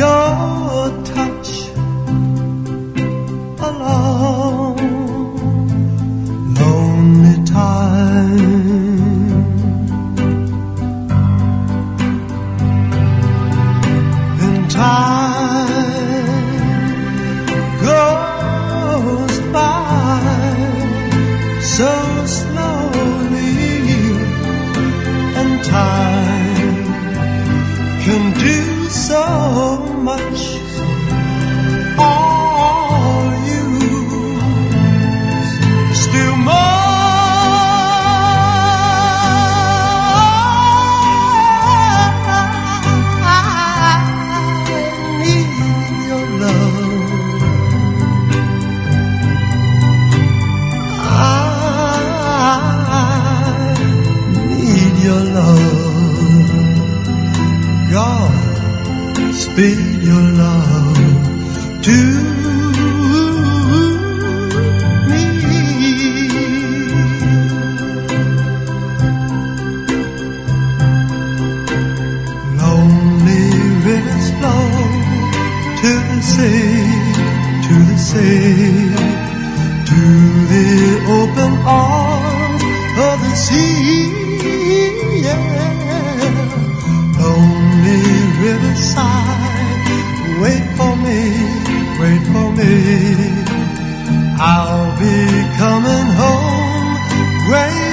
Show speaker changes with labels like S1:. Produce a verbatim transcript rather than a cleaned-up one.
S1: your touch a long, lonely time. And time goes by so slowly, and time can do so much. All you still more. I need your love. I need your love. God, speed your love to me. Lonely rivers flow to the sea, to the sea, to the open arms of the sea. Yeah. Lonely riverside, wait for me, wait for me. I'll be coming home. Wait